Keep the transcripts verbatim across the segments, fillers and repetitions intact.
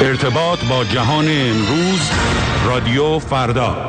ارتباط با جهان امروز، رادیو فردا.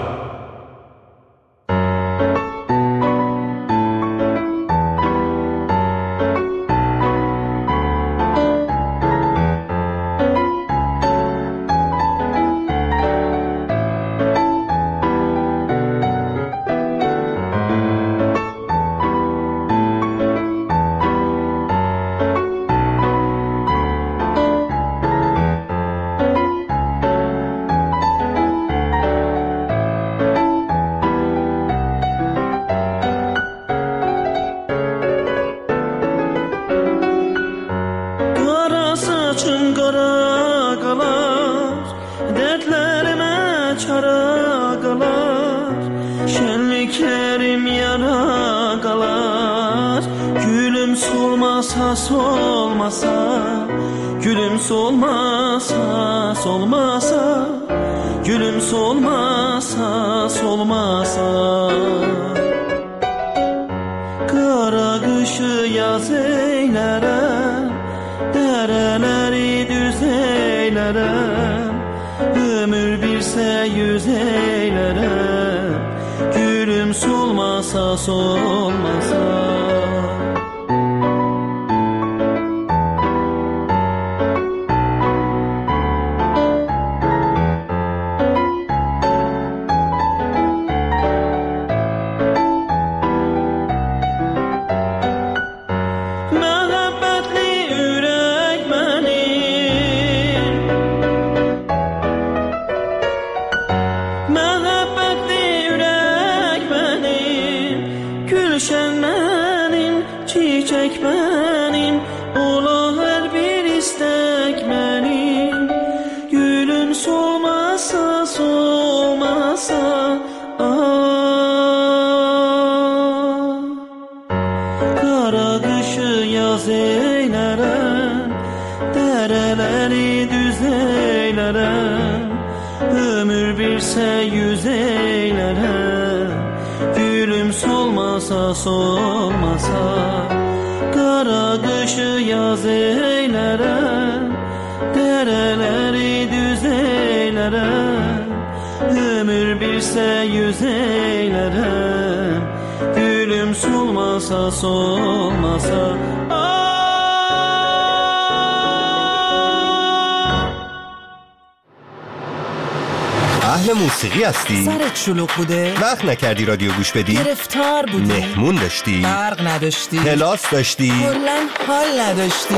اهل موسیقی هستی؟ سرت شلوغ بوده؟ وقت نکردی رادیو گوش بدی؟ گرفتار بودی؟ مهمون داشتی؟ برق نداشتی؟ کلاس داشتی؟ کلاً حال نداشتی؟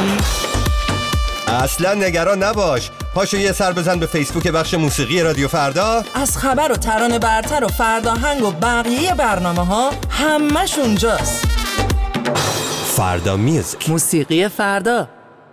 اصلا نگران نباش، پاشو یه سر بزن به فیسبوک بخش موسیقی رادیو فردا. از خبر و ترانه برتر و فرداهنگ و بقیه برنامه ها همش اونجاست. فردا میوزیک، موسیقی فردا.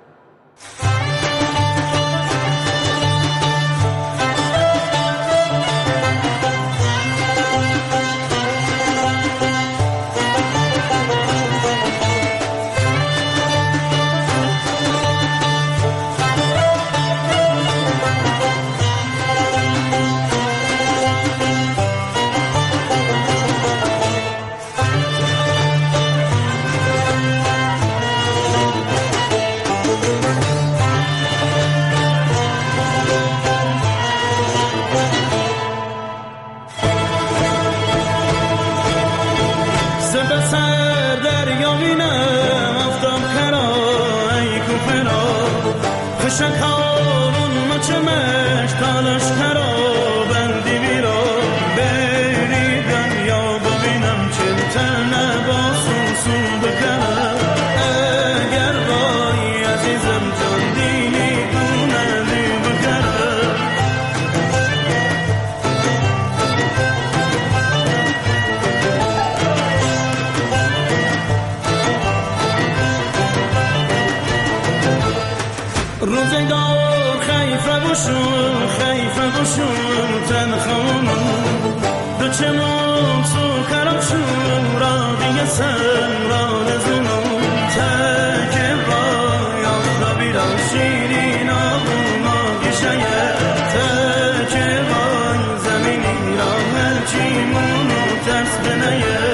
روزگار خیفه بشون خیفه بشون تنخانون دو چمون تو کرمشون را دیگه سن را نزونون تکه رای آخرا بیران شیرین آبون آگیشه تکه رای زمینی را هرچیمونو ترس بنیه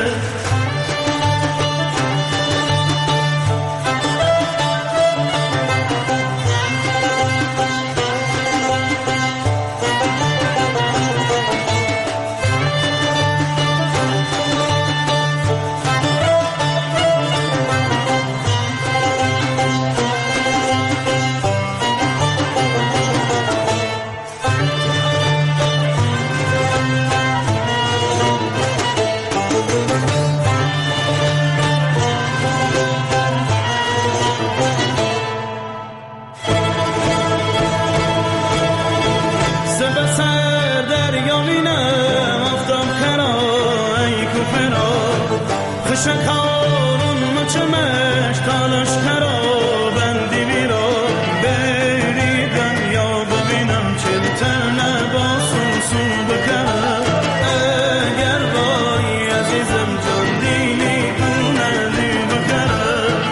بینم آفتاب کرا ای کوپرا خشکارون مچمش تالش کرا بندی بیرا بری دنیا ببینم چلتر نباسون سو بکرم اگر بایی عزیزم جان دینی اونلی بکرم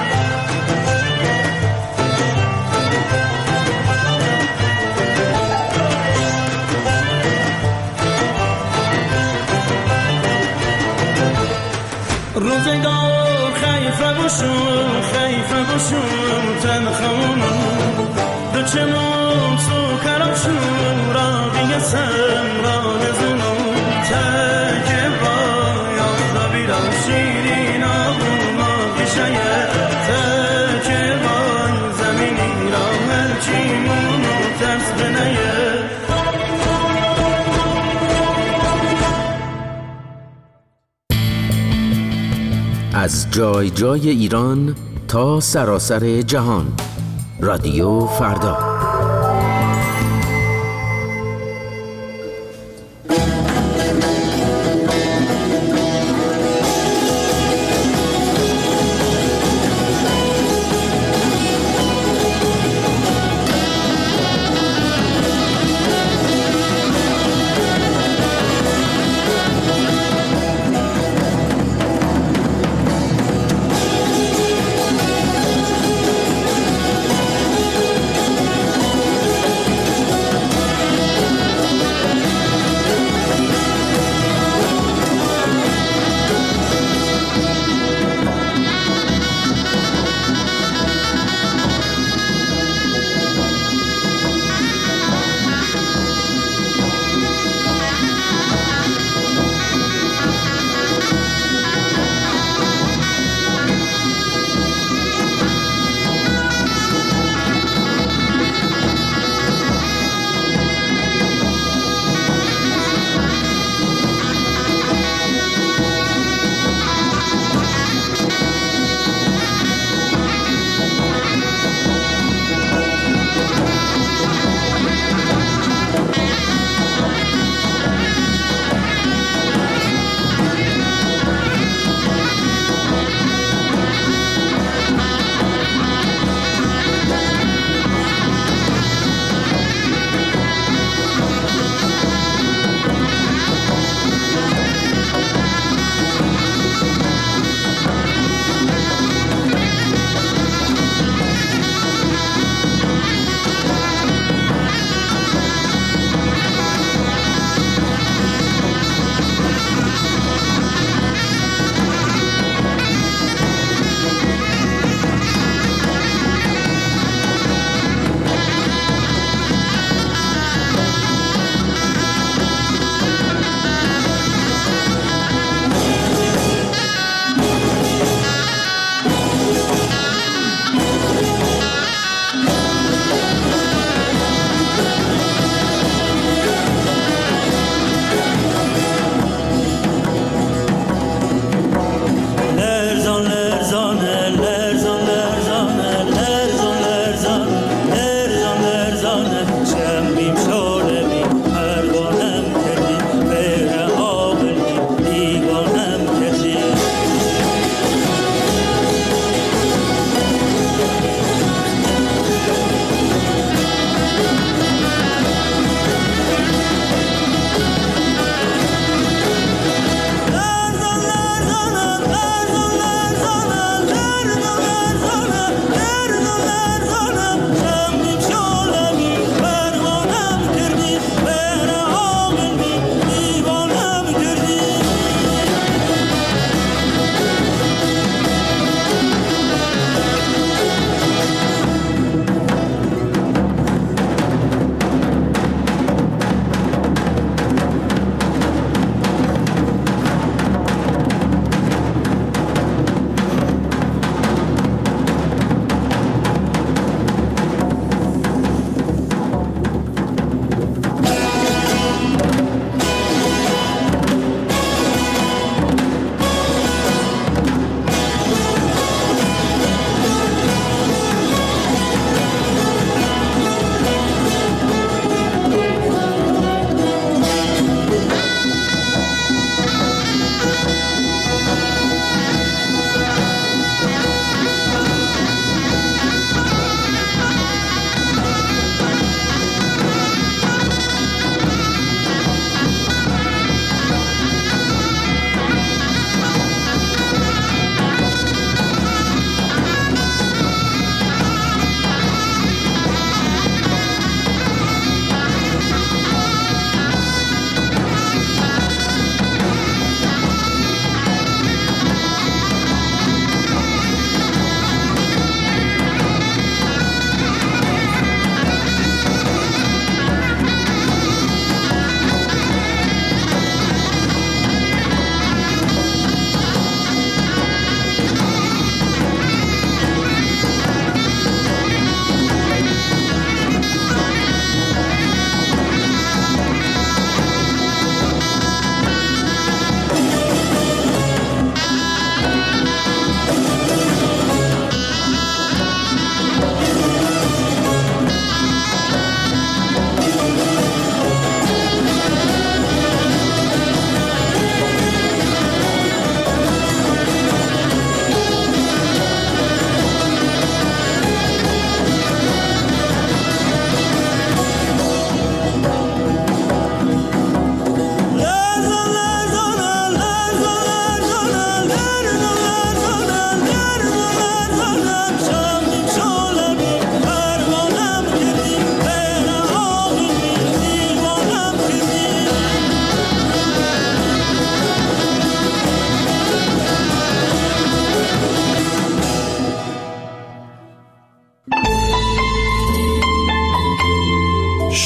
روزگار خیفه بشون خیفه بشون تنخونم دو چمون سو کرمشون را بیسم را نزونم تکه بای آفتا بیرم شیرین آبون ما بیشه تکه بای زمینی را هرچیمونو ترس بنیه از جای جای ایران تا سراسر جهان. رادیو فردا.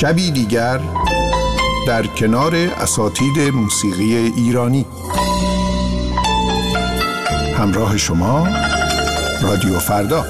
شبی دیگر در کنار اساتید موسیقی ایرانی. همراه شما رادیو فردا.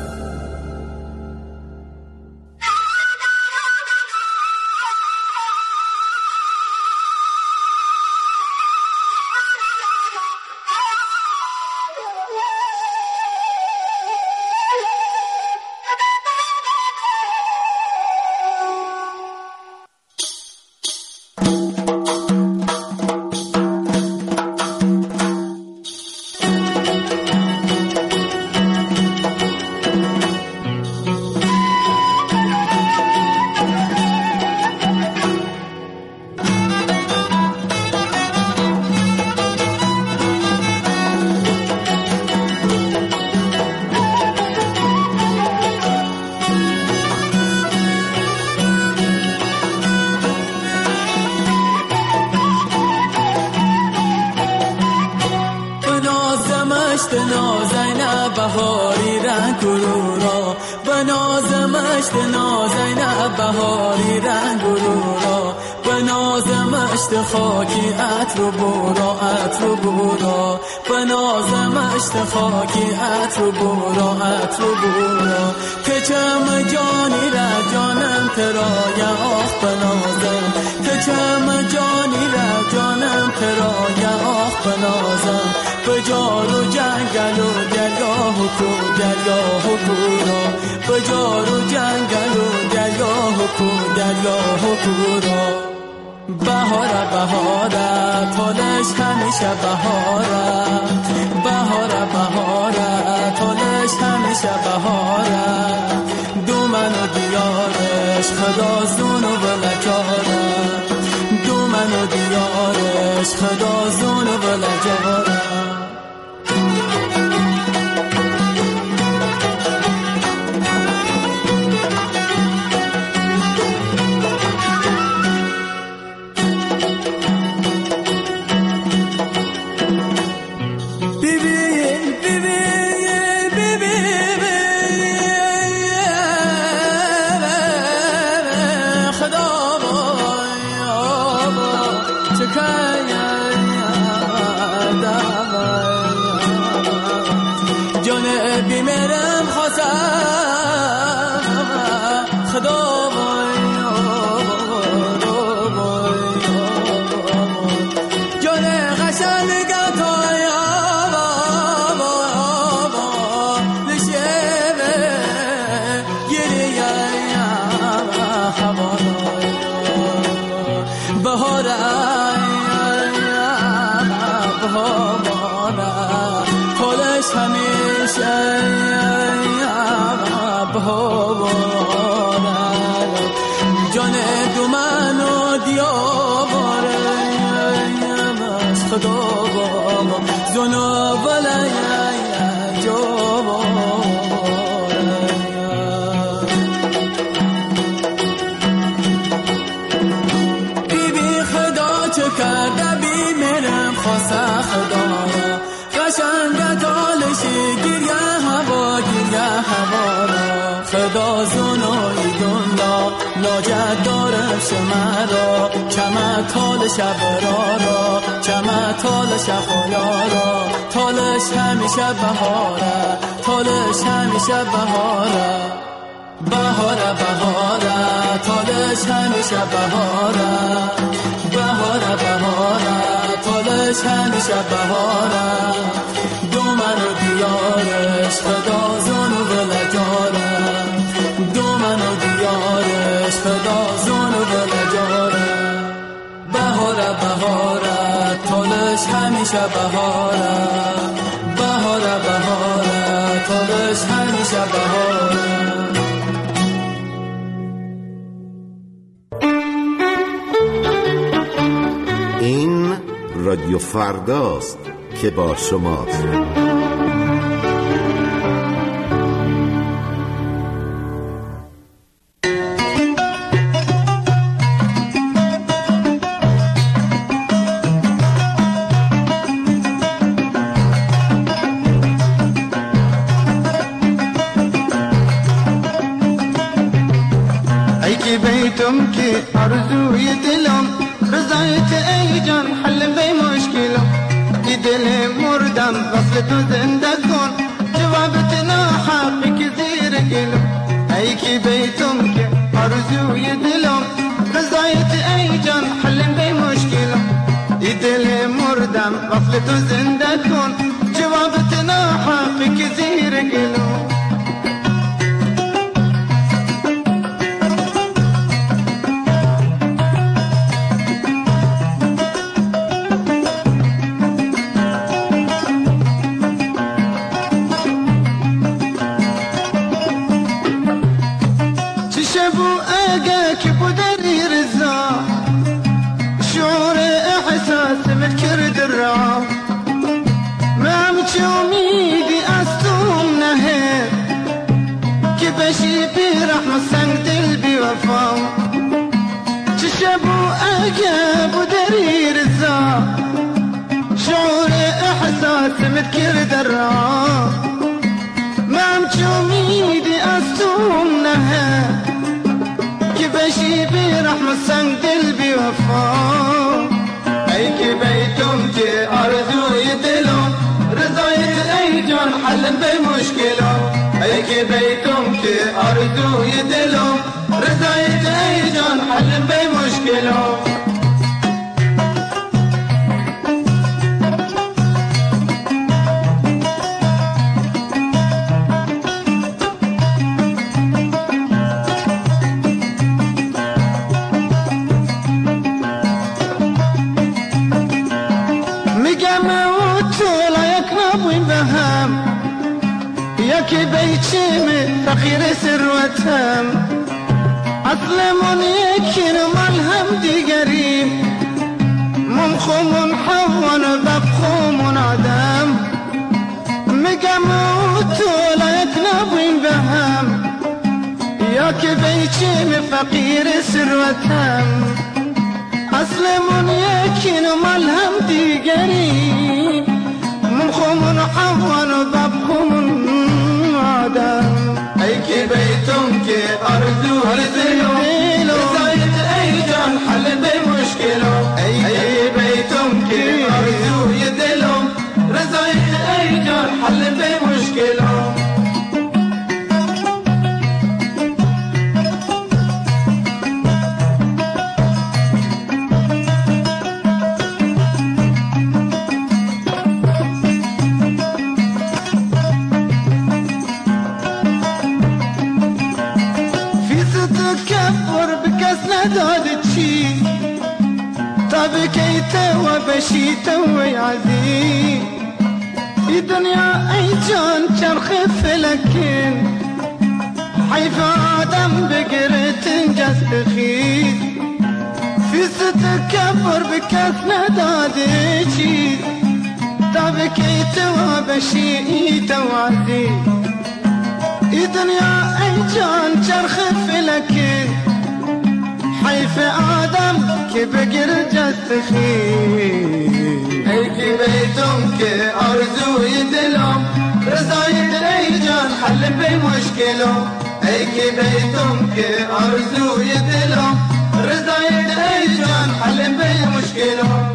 خاکی عطر و برا عطر و برا بنازم اشت خاکی عطر و برا عطر و برا که چم جانی را جانم ترا یا آخ بنازم که چم جانی را جانم ترا یا آخ بنازم بجار و جنگل و درگاه و کو درگاه و کورا بجار و جنگل و درگاه و کو درگاه و کورا بهاره بهاره تولش همیشه بهاره بهاره بهاره تولش همیشه بهاره دومن و دیارش خدا زون و بلجاره دومن و دیارش خدا زون و بلجاره خدا زنوی دنیا لاجد دارم شمرا چمه تال شبرا را چمه تال شخایا را تالش همیشه بهاره تالش همیشه بهاره بهاره بهاره تالش همیشه بهاره بهاره بهاره تالش همیشه بهاره دومن و دیارش خدا زنو بلجاره دومن و دیارش خدا زنو بلجاره بهاره بهاره تالش همیشه بهاره بهاره بهاره تالش همیشه بهاره. این رادیو فرداست که با شماست. ای ایکی بیتم که آرزوی دلم رضایت ای جان حل بی مشکلم ای دل مردم وصل تو زنده کن جوابت ناحقی که زیر گلم ایکی بیتم که آرزوی دلم رضایت ای جان حل بی مشکلم ای دل مردم وصل تو زنده کن جوابت ناحقی که زیر گلم متكر درا ما مجوميدي أستومنها كبشي برحمة سنگ دل بوفا أي كبيتم كي أرزو يدلم رضايت أي جان حل بمشكلة أي كبيتم كي أرزو يدلم رضايت أي جان حل بمشكلة ياكي بيتشمي فقير سروتهم أظلمون يكين ملهم دي قريب ممخوم حون ببخوم عدم مقاموت ولا يكنبين بهم ياكي بيتشمي فقير سروتهم أظلمون يكين ملهم دي قريب ممخوم حون ببخوم أي كي بيتم كي أرزو هرزلو رضايت أي جان حل بمشكلة أي بيتم كي أرزو يدلو رضايت أي جان حل بمشكلة بكيته وبشيته ويعزي الدنيا اي جان شرخ فلكن حيف آدم بقرت انجز اخيد في ستكبر بكثنة دادشي بكيته وبشيته وعزي الدنيا اي جان شرخ فلكن حيف آدم كي بقر جستخي اي كي بيتم كي أرزو يدلم رضايت اي جان حل بمشكله اي كي بيتم كي أرزو يدلم رضايت اي جان حل بمشكله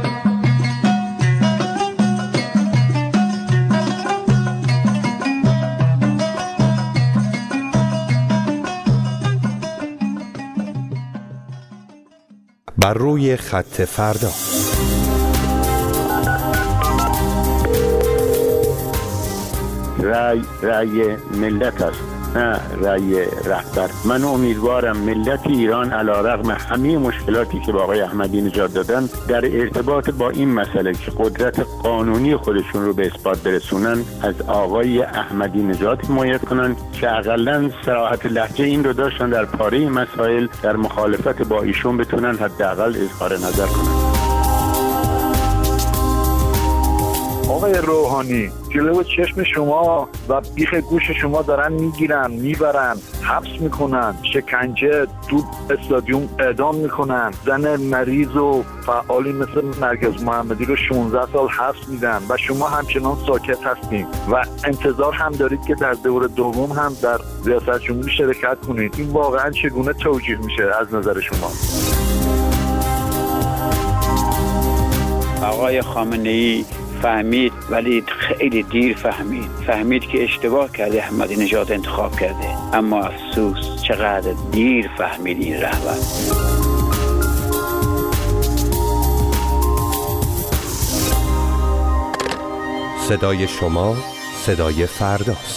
بر روی خط فردا. رای رای ملت است، نه رای رهبر. من امیدوارم ملت ایران علیرغم همه مشکلاتی که با آقای احمدی نژاد دادن در ارتباط با این مسئله که قدرت قانونی خودشون رو به اثبات برسونن از آقای احمدی نژاد حمایت کنن که حداقل صراحت لهجه این رو داشتن در پاره مسائل در مخالفت با ایشون بتونن حداقل اظهار نظر کنن. آقای روحانی جلو چشم شما و بیخ گوش شما دارن میگیرن میبرن حبس میکنن، شکنجه تو استادیوم اعدام میکنن، زن مریض و فعالی مثل نرگس محمدی رو شانزده سال حبس میدن و شما همچنان ساکت هستین و انتظار هم دارید که در دور دوم هم در ریاست جمهوری شرکت کنید. این واقعا چگونه توجیه میشه از نظر شما؟ آقای خامنه‌ای فهمید ولی خیلی دیر فهمید فهمید که اشتباه کرده، احمدی نژاد انتخاب کرده، اما افسوس چقدر دیر فهمید این رهبر. صدای شما صدای فرداست.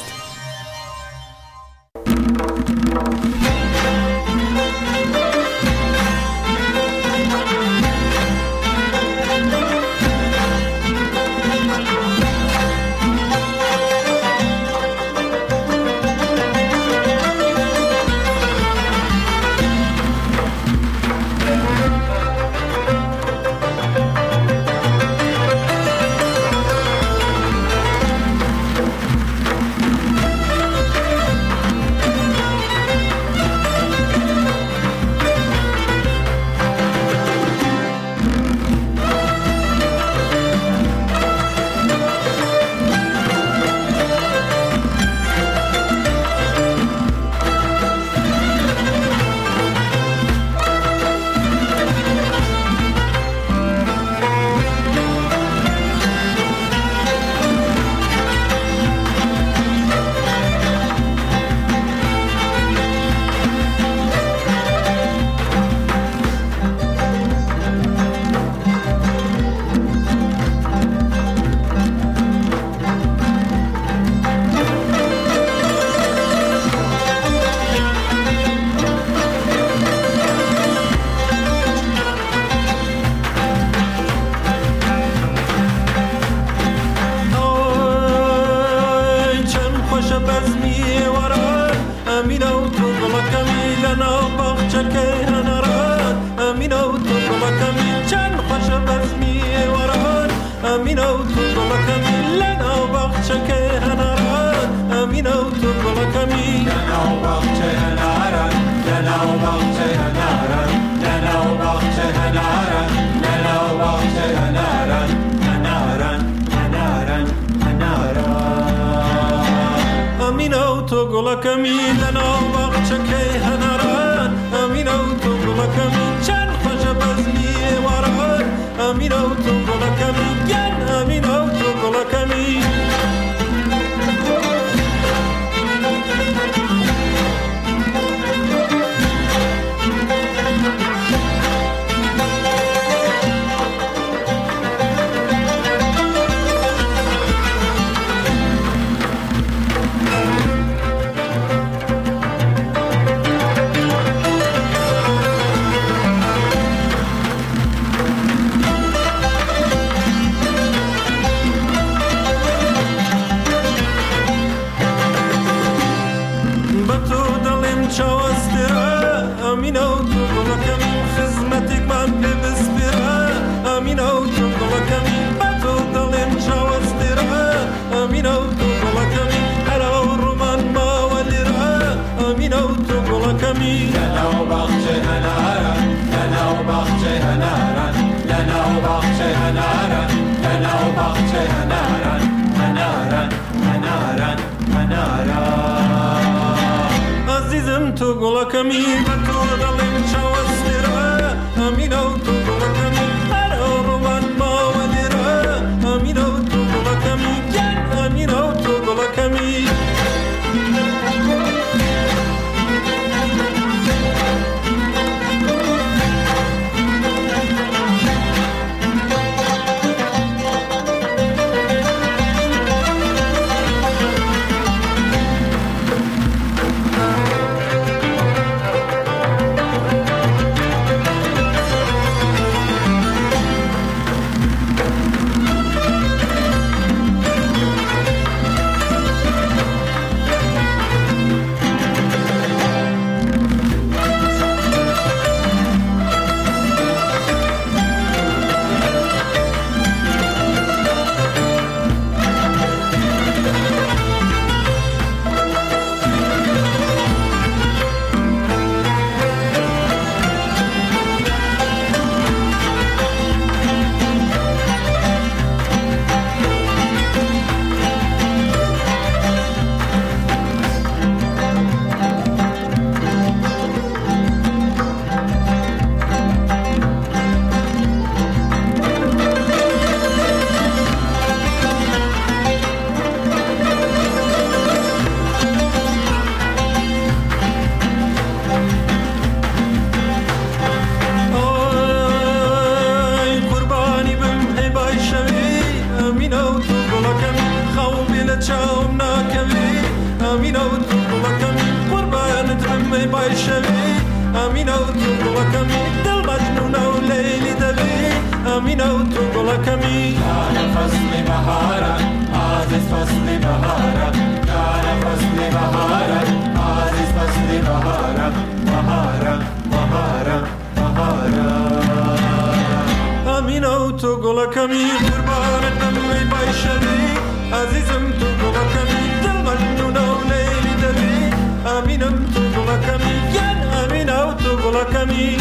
گلکمی کار فصل بهارم عزیز فصل بهارم کار فصل بهارم عزیز فصل بهارم بهارم بهارم بهارم امین او تو گلکمی قربانتم می بایشمی عزیزم تو گلکمی دل مجنون و لیلی دلی امینم تو گلکمی ین امین او تو گلکمی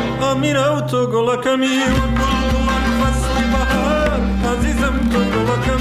امین او تو گلکمی و گل فصل بهار عزیزم تو گلکمی